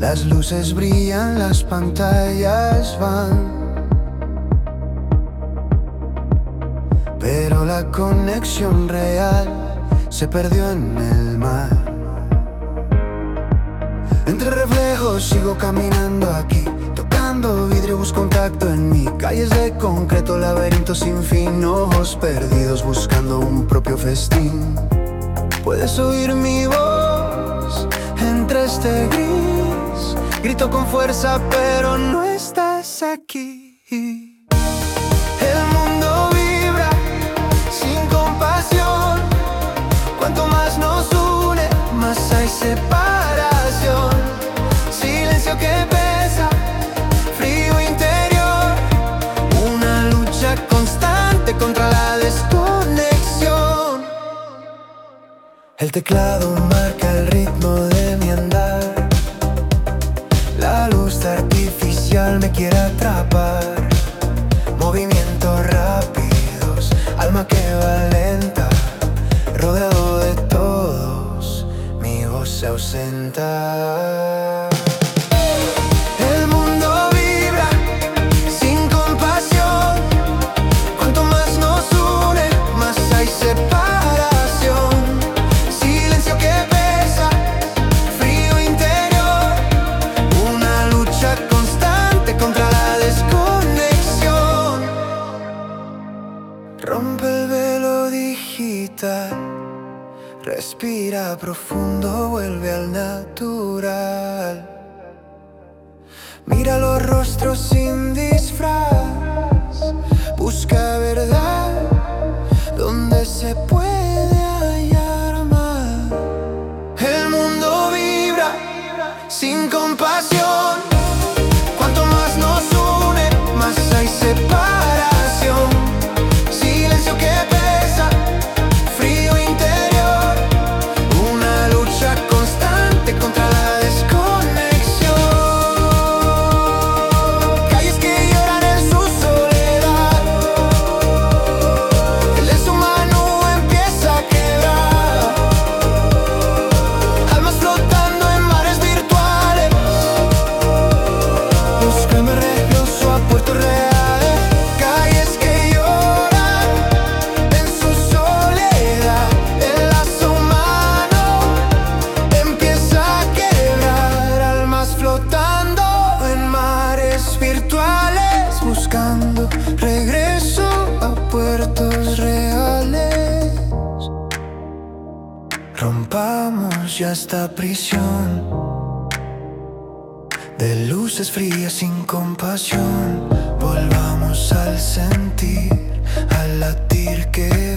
Las luces brillan, las pantallas van, pero la conexión real se perdió en el mar. Entre reflejos sigo caminando aquí, tocando vidrio busco contacto en mí. Calles de concreto, laberintos sin fin, ojos perdidos buscando un propio festín. Puedes oír mi voz entre este gris, grito con fuerza pero no estás aquí. El mundo vibra sin compasión, cuanto más nos une, más hay separación. Silencio que pesa, frío interior, una lucha constante contra la desconexión. El teclado marca el ritmo de mi andar, la luz artificial me quiere atrapar. Movimientos rápidos, alma que va lenta, rodeado de todos, mi voz se ausenta. El mundo vibra sin compasión, cuanto más nos une, más hay separación. Silencio que pesa, frío interior, una lucha constante contra la desconexión. Rompe el velo digital, respira profundo, vuelve al natural. Mira los rostros sin disfraz, busca verdad donde se puede hallar más. El mundo vibra sin compasión, cuanto más nos une, más hay separación. Silencio que pesa, frío interior, una lucha constante contra la desconexión. Calles que lloran en su soledad, el deseo humano empieza a quebrar. Almas flotando en mares virtuales, buscando regreso a puertos reales. Calles que lloran en su soledad, el lazo humano empieza a quebrar. Almas flotando en mares virtuales, buscando regreso a puertos reales. Rompamos ya esta prisión de luces frías sin compasión. Volvamos al sentir, al latir que